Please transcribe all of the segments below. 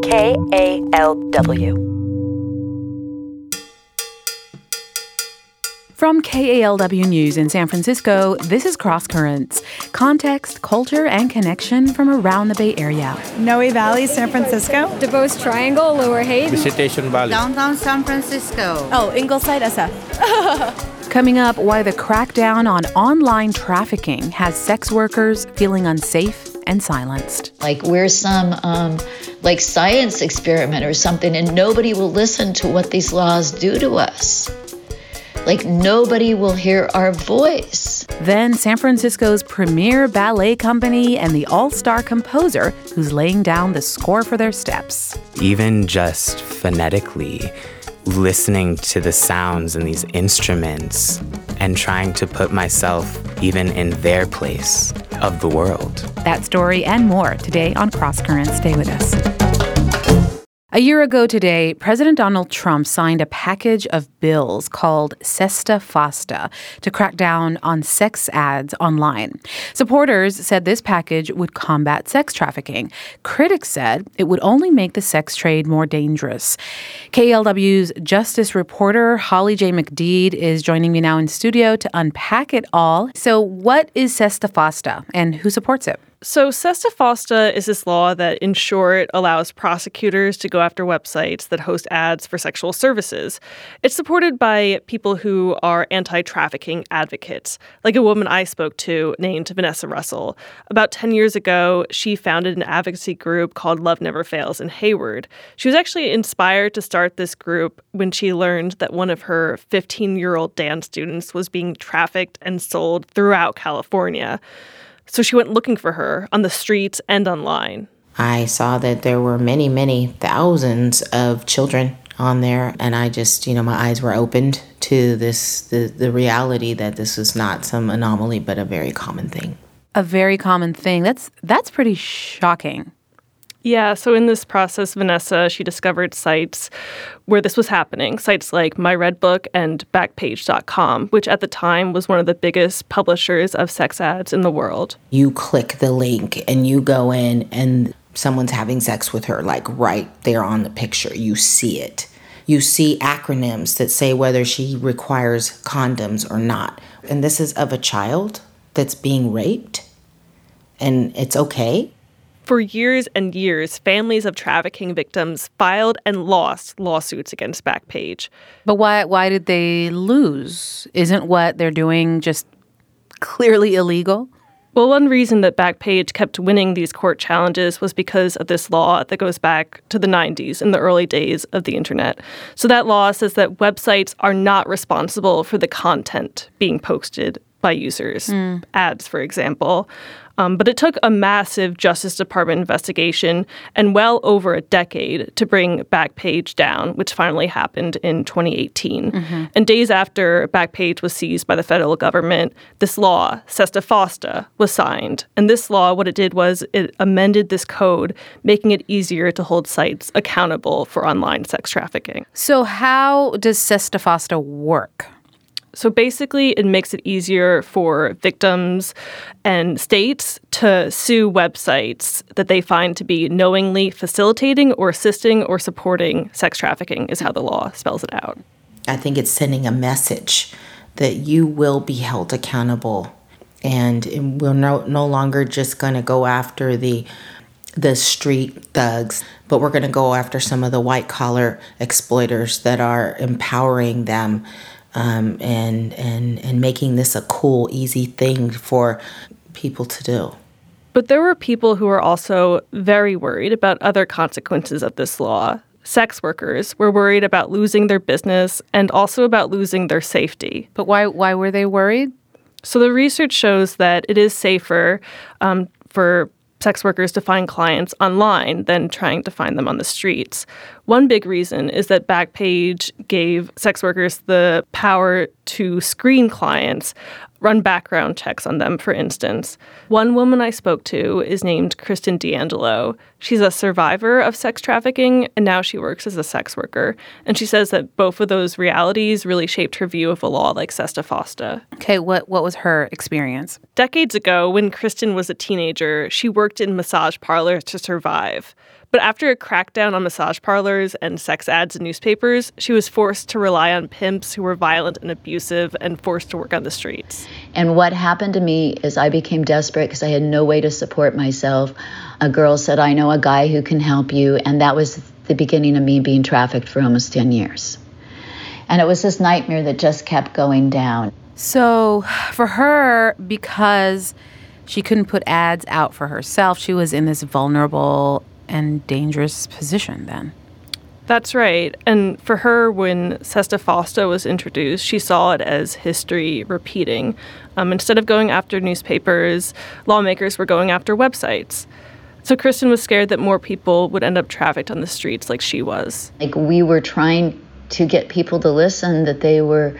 KALW. From KALW News in San Francisco, this is Cross Currents. Context, culture, and connection from around the Bay Area. Noe Valley, San Francisco. DuBose Triangle, Lower Hayden. Visitation Valley. Downtown San Francisco. Oh, Ingleside, SF. Coming up, why the crackdown on online trafficking has sex workers feeling unsafe and silenced. Like we're some science experiment or something, and nobody will listen to what these laws do to us. Like nobody will hear our voice. Then San Francisco's premier ballet company and the all-star composer who's laying down the score for their steps. Even just phonetically, listening to the sounds and these instruments and trying to put myself even in their place of the world. That story and more today on Cross Currents. Stay with us. A year ago today, President Donald Trump signed a package of bills called Sesta FOSTA to crack down on sex ads online. Supporters said this package would combat sex trafficking. Critics said it would only make the sex trade more dangerous. KALW's justice reporter Holly J. McDede is joining me now in studio to unpack it all. So what is Sesta FOSTA and who supports it? So Sesta FOSTA is this law that, in short, allows prosecutors to go after websites that host ads for sexual services. It's supported by people who are anti-trafficking advocates, like a woman I spoke to named Vanessa Russell. About 10 years ago, she founded an advocacy group called Love Never Fails in Hayward. She was actually inspired to start this group when she learned that one of her 15-year-old dance students was being trafficked and sold throughout California. So she went looking for her on the streets and online. I saw that there were many, many thousands of children on there. And I just, my eyes were opened to the reality that this was not some anomaly, but a very common thing. A very common thing. That's pretty shocking. Yeah, so in this process, Vanessa, she discovered sites where this was happening, sites like MyRedBook and Backpage.com, which at the time was one of the biggest publishers of sex ads in the world. You click the link and you go in and someone's having sex with her, like right there on the picture. You see it. You see acronyms that say whether she requires condoms or not. And this is of a child that's being raped, and it's okay. For years and years, families of trafficking victims filed and lost lawsuits against Backpage. But why did they lose? Isn't what they're doing just clearly illegal? Well, one reason that Backpage kept winning these court challenges was because of this law that goes back to the 90s, in the early days of the internet. So that law says that websites are not responsible for the content being posted by users, ads, for example. But it took a massive Justice Department investigation and well over a decade to bring Backpage down, which finally happened in 2018. Mm-hmm. And days after Backpage was seized by the federal government, this law, Sesta FOSTA, was signed. And this law, what it did was it amended this code, making it easier to hold sites accountable for online sex trafficking. So how does Sesta FOSTA work? So basically, it makes it easier for victims and states to sue websites that they find to be knowingly facilitating or assisting or supporting sex trafficking, is how the law spells it out. I think it's sending a message that you will be held accountable, and we're no longer just going to go after the street thugs, but we're going to go after some of the white-collar exploiters that are empowering them. And making this a cool, easy thing for people to do. But there were people who were also very worried about other consequences of this law. Sex workers were worried about losing their business and also about losing their safety. But why were they worried? So the research shows that it is safer for sex workers to find clients online than trying to find them on the streets. One big reason is that Backpage gave sex workers the power to screen clients, run background checks on them, for instance. One woman I spoke to is named Kristen D'Angelo. She's a survivor of sex trafficking, and now she works as a sex worker. And she says that both of those realities really shaped her view of a law like Sesta Fosta. Okay, what was her experience? Decades ago, when Kristen was a teenager, she worked in massage parlors to survive. But after a crackdown on massage parlors and sex ads in newspapers, she was forced to rely on pimps who were violent and abusive and forced to work on the streets. And what happened to me is I became desperate because I had no way to support myself. A girl said, I know a guy who can help you. And that was the beginning of me being trafficked for almost 10 years. And it was this nightmare that just kept going down. So for her, because she couldn't put ads out for herself, she was in this vulnerable and dangerous position then. That's right. And for her, when Sesta Fosta was introduced, she saw it as history repeating. Instead of going after newspapers, lawmakers were going after websites. So Kristen was scared that more people would end up trafficked on the streets like she was. Like, we were trying to get people to listen that they were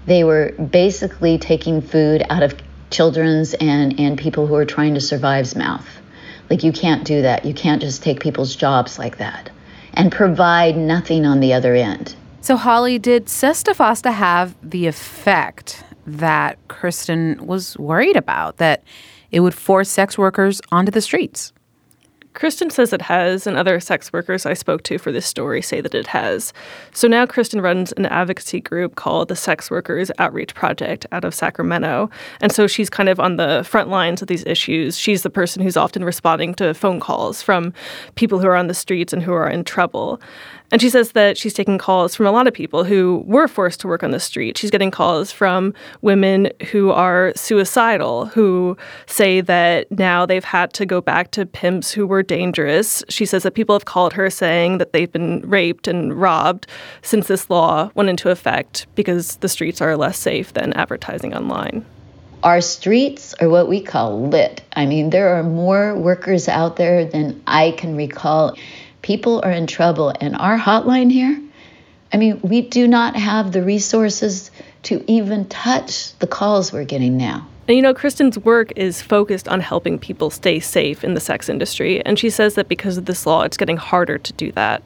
basically taking food out of children's and people who are trying to survive's mouth. Like, you can't do that. You can't just take people's jobs like that and provide nothing on the other end. So, Holly, did Sesta Fosta have the effect that Kristen was worried about, that it would force sex workers onto the streets? Kristen says it has, and other sex workers I spoke to for this story say that it has. So now Kristen runs an advocacy group called the Sex Workers Outreach Project out of Sacramento. And so she's kind of on the front lines of these issues. She's the person who's often responding to phone calls from people who are on the streets and who are in trouble. And she says that she's taking calls from a lot of people who were forced to work on the street. She's getting calls from women who are suicidal, who say that now they've had to go back to pimps who were dangerous. She says that people have called her saying that they've been raped and robbed since this law went into effect because the streets are less safe than advertising online. Our streets are what we call lit. I mean, there are more workers out there than I can recall. People are in trouble. And our hotline here, I mean, we do not have the resources to even touch the calls we're getting now. And, you know, Kristen's work is focused on helping people stay safe in the sex industry. And she says that because of this law, it's getting harder to do that.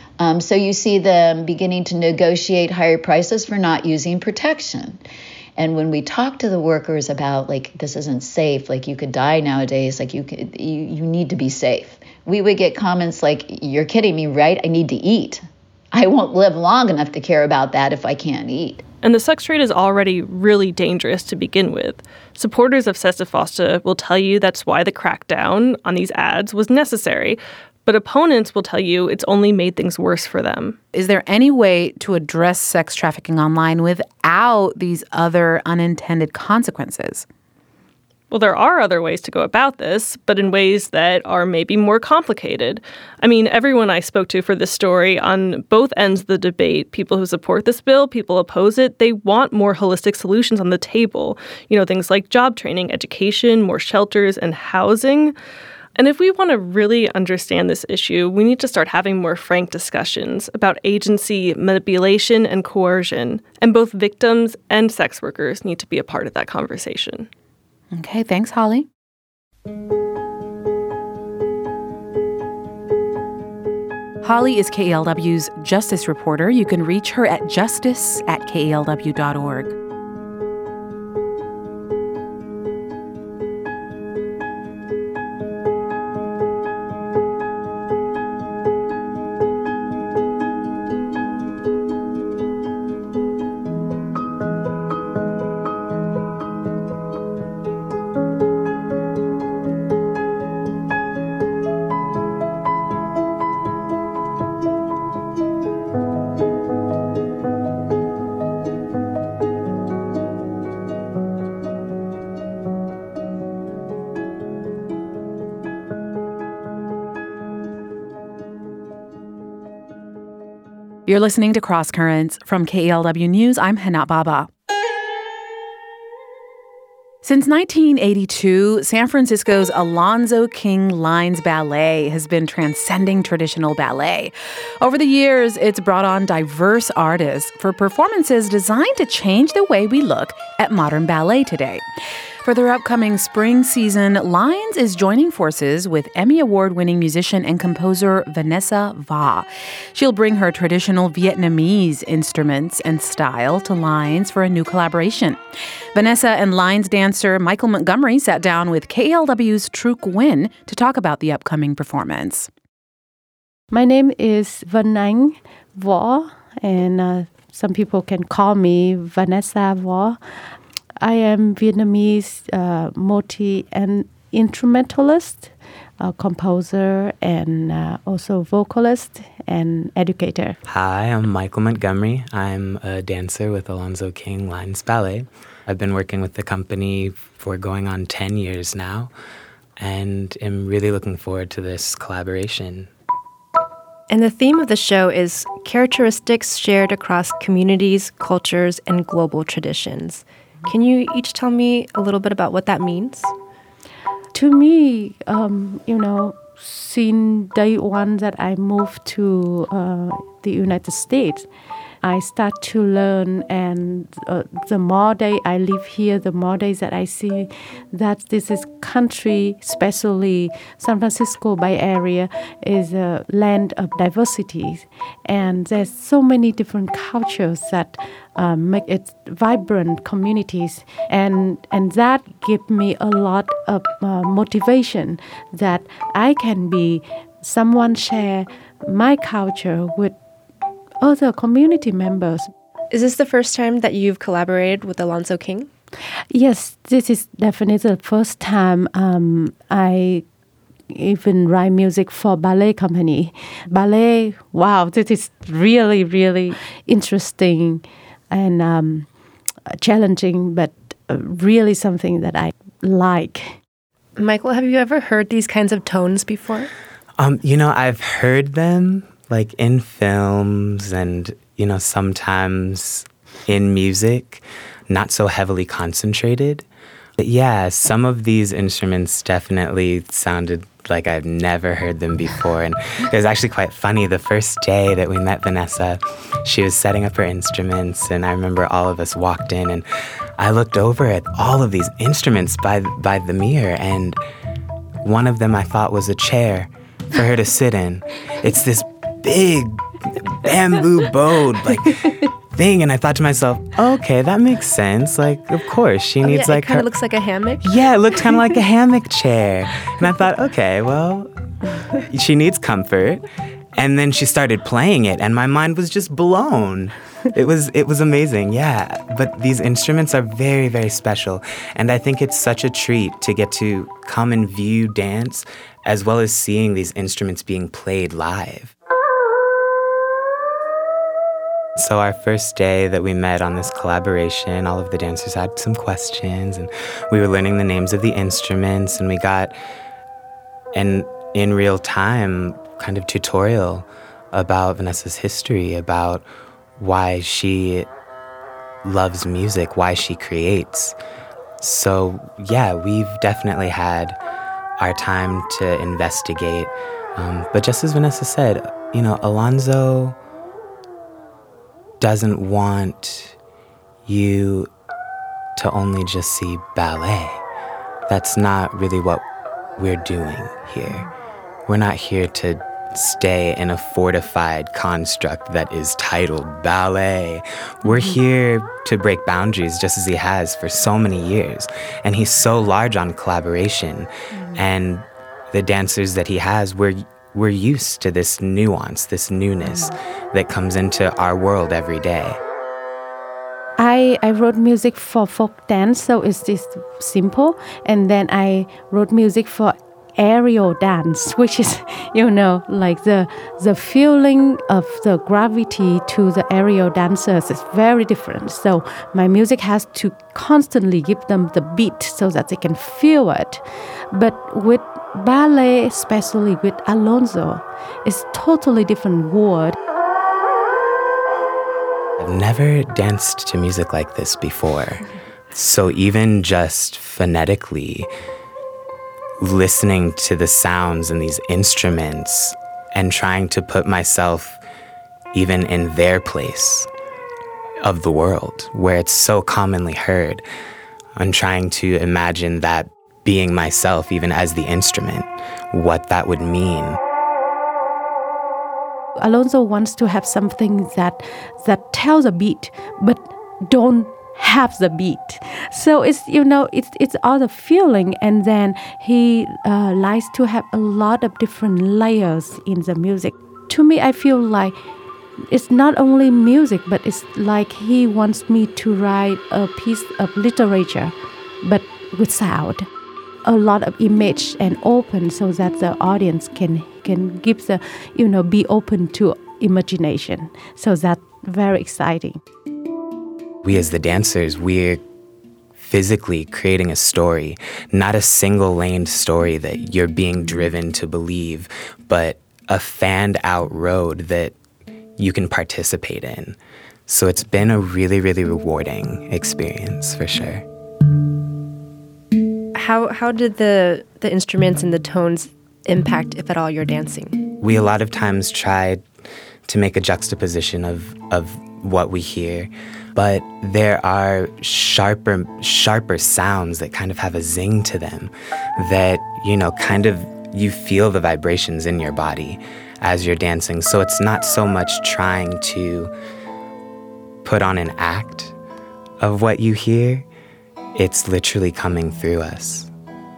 So you see them beginning to negotiate higher prices for not using protection. And when we talk to the workers about, like, this isn't safe, like, you could die nowadays, like, you need to be safe. We would get comments like, you're kidding me, right? I need to eat. I won't live long enough to care about that if I can't eat. And the sex trade is already really dangerous to begin with. Supporters of Sesta Fosta will tell you that's why the crackdown on these ads was necessary. But opponents will tell you it's only made things worse for them. Is there any way to address sex trafficking online without these other unintended consequences? Well, there are other ways to go about this, but in ways that are maybe more complicated. I mean, everyone I spoke to for this story on both ends of the debate, people who support this bill, people oppose it, they want more holistic solutions on the table. You know, things like job training, education, more shelters, and housing. And if we want to really understand this issue, we need to start having more frank discussions about agency, manipulation, and coercion. And both victims and sex workers need to be a part of that conversation. Okay, thanks, Holly. Holly is KALW's justice reporter. You can reach her at justice@kalw.org. You're listening to Cross Currents from KALW News. I'm Hana Baba. Since 1982, San Francisco's Alonzo King Lines Ballet has been transcending traditional ballet. Over the years, it's brought on diverse artists for performances designed to change the way we look at modern ballet today. For their upcoming spring season, Lines is joining forces with Emmy Award-winning musician and composer Vanessa Va. She'll bring her traditional Vietnamese instruments and style to Lines for a new collaboration. Vanessa and Lines dancer Michael Montgomery sat down with KLW's Truc Nguyen to talk about the upcoming performance. My name is Van Anh Vo, and some people can call me Vanessa Vo. I am Vietnamese multi and instrumentalist, composer, and also vocalist and educator. Hi, I'm Michael Montgomery. I'm a dancer with Alonzo King Lines Ballet. I've been working with the company for going on 10 years now, and am really looking forward to this collaboration. And the theme of the show is characteristics shared across communities, cultures, and global traditions. Can you each tell me a little bit about what that means? To me, since day one that I moved to the United States, I start to learn, and the more days I live here, the more days that I see that this is country, especially San Francisco Bay Area, is a land of diversity, and there's so many different cultures that make it vibrant communities, and that give me a lot of motivation that I can be someone share my culture with other community members. Is this the first time that you've collaborated with Alonzo King? Yes, this is definitely the first time I even write music for ballet company. Ballet, wow, this is really, really interesting and challenging, but really something that I like. Michael, have you ever heard these kinds of tones before? I've heard them like in films and, sometimes in music, not so heavily concentrated. But yeah, some of these instruments definitely sounded like I've never heard them before. And it was actually quite funny. The first day that we met Vanessa, she was setting up her instruments, and I remember all of us walked in, and I looked over at all of these instruments by the mirror, and one of them I thought was a chair for her to sit in. It's this big bamboo bowed thing, and I thought to myself, okay, that makes sense. Of course, she needs it kind of looks like a hammock. Yeah, it looked kind of like a hammock chair, and I thought, okay, well, she needs comfort. And then she started playing it, and my mind was just blown. It was amazing, yeah. But these instruments are very, very special, and I think it's such a treat to get to come and view dance as well as seeing these instruments being played live. So our first day that we met on this collaboration, all of the dancers had some questions, and we were learning the names of the instruments, and we got an in real time kind of tutorial about Vanessa's history, about why she loves music, why she creates. So yeah, we've definitely had our time to investigate. But just as Vanessa said, Alonzo doesn't want you to only just see ballet. That's not really what we're doing here. We're not here to stay in a fortified construct that is titled ballet. We're here to break boundaries just as he has for so many years. And he's so large on collaboration. And the dancers that he has, we're used to this nuance, this newness that comes into our world every day. I wrote music for folk dance, so it's this simple. And then I wrote music for aerial dance, which is, like the feeling of the gravity to the aerial dancers is very different. So my music has to constantly give them the beat so that they can feel it. But with ballet, especially with Alonzo, it's totally different world. I've never danced to music like this before. So even just phonetically, listening to the sounds and these instruments and trying to put myself even in their place of the world where it's so commonly heard, on trying to imagine that being myself, even as the instrument, what that would mean. Alonso wants to have something that tells a beat, but don't have the beat. So it's all the feeling, and then he likes to have a lot of different layers in the music. To me, I feel like it's not only music, but it's like he wants me to write a piece of literature, but with sound. A lot of image and open, so that the audience can give the be open to imagination. So that's very exciting. We as the dancers, we're physically creating a story, not a single-laned story that you're being driven to believe, but a fanned-out road that you can participate in. So it's been a really, really rewarding experience for sure. How did the instruments and the tones impact, if at all, your dancing? We a lot of times try to make a juxtaposition of what we hear, but there are sharper sounds that kind of have a zing to them that, kind of you feel the vibrations in your body as you're dancing. So it's not so much trying to put on an act of what you hear. It's literally coming through us.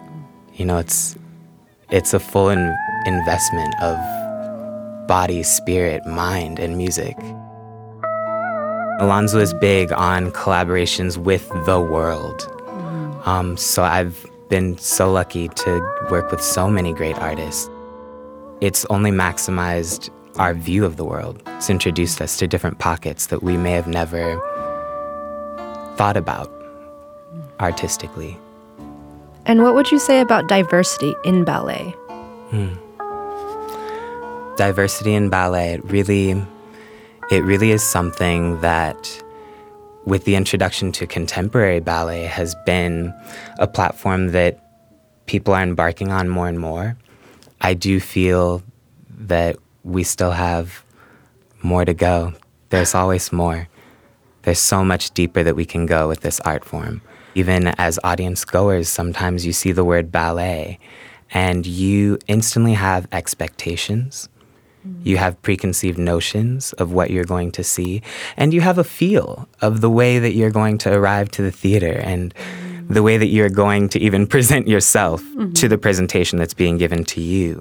It's a full investment of body, spirit, mind, and music. Alonso is big on collaborations with the world. So I've been so lucky to work with so many great artists. It's only maximized our view of the world. It's introduced us to different pockets that we may have never thought about artistically. And what would you say about diversity in ballet? Diversity in ballet, it really is something that, with the introduction to contemporary ballet, has been a platform that people are embarking on more and more. I do feel that we still have more to go. There's always more. There's so much deeper that we can go with this art form. Even as audience goers, sometimes you see the word ballet and you instantly have expectations. You have preconceived notions of what you're going to see, and you have a feel of the way that you're going to arrive to the theater and the way that you're going to even present yourself to the presentation that's being given to you.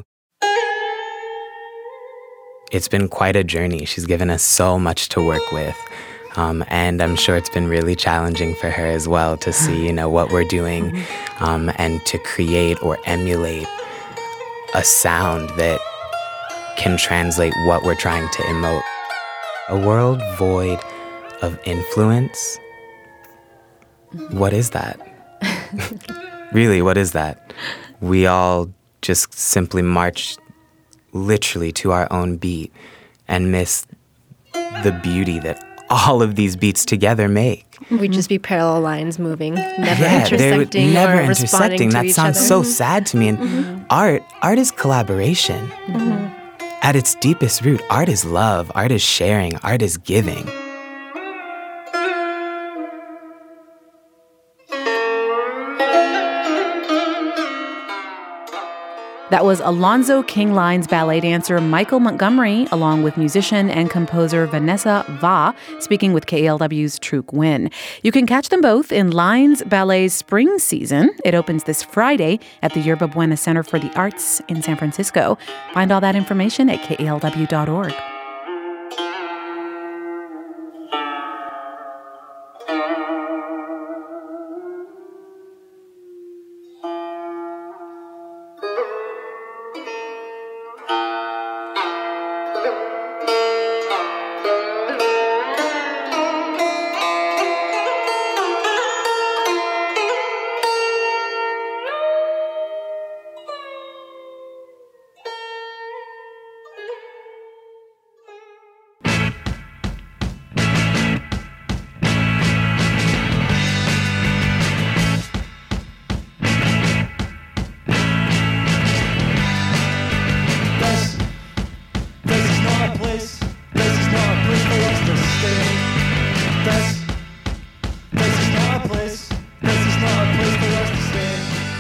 It's been quite a journey. She's given us so much to work with. And I'm sure it's been really challenging for her as well to see, what we're doing and to create or emulate a sound that can translate what we're trying to emote. A world void of influence? What is that? Really, what is that? We all just simply march literally to our own beat and miss the beauty that all of these beats together make. We'd just be parallel lines moving, never intersecting never or responding to that each sounds other. so sad to me. And art is collaboration. At its deepest root, art is love, art is sharing, art is giving. That was Alonso King Lines ballet dancer Michael Montgomery, along with musician and composer Vanessa Va, speaking with KALW's True Nguyen. You can catch them both in Lines Ballet's spring season. It opens this Friday at the Yerba Buena Center for the Arts in San Francisco. Find all that information at KALW.org.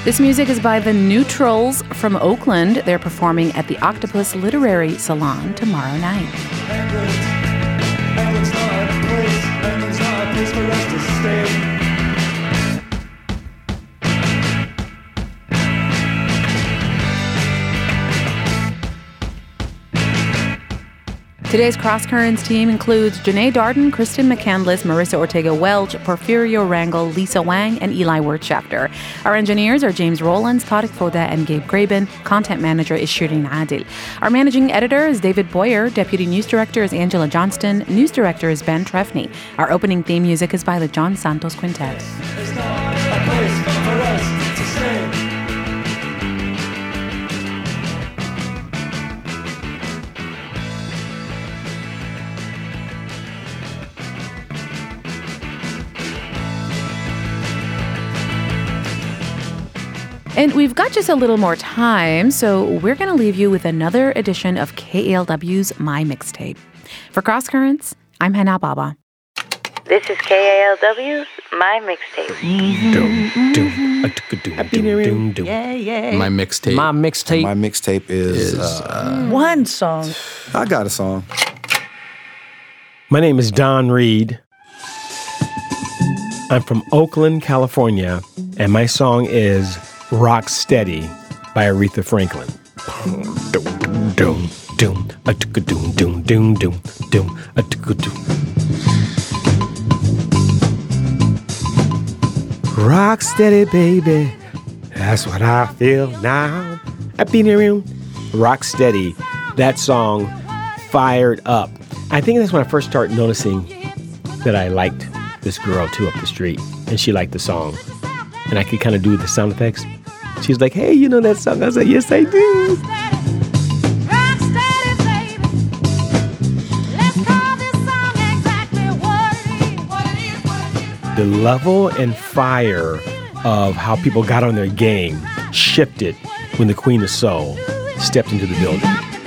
This music is by the Neutrals from Oakland. They're performing at the Octopus Literary Salon tomorrow night. Heaven's not a place for us to stay. Today's Cross Currents team includes Janae Darden, Kristen McCandless, Marissa Ortega-Welch, Porfirio Rangel, Lisa Wang, and Eli Wirtschafter. Our engineers are James Rowlands, Tariq Foda, and Gabe Graben. Content manager is Shirin Adil. Our managing editor is David Boyer. Deputy news director is Angela Johnston. News director is Ben Trefny. Our opening theme music is by the John Santos Quintet. It's not a place for us to stay. And we've got just a little more time, so we're going to leave you with another edition of KALW's My Mixtape. For Cross Currents, I'm Hannah Baba. This is KALW's My Mixtape. My mixtape. My mixtape. My mixtape is one song. I got a song. My name is Don Reed. I'm from Oakland, California, and my song is Rock Steady by Aretha Franklin. Rock steady, baby. That's what I feel now. Rock Steady. That song fired up. I think that's when I first started noticing that I liked this girl too up the street, and she liked the song. And I could kind of do the sound effects. She was like, hey, you know that song? I was like, yes, I do. The level and fire of how people got on their game shifted when the Queen of Soul stepped into the building.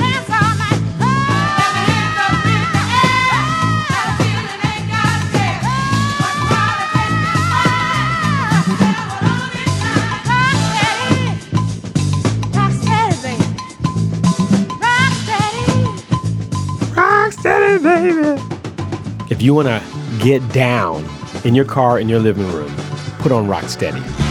Baby. If you want to get down in your car, in your living room, put on Rock Steady.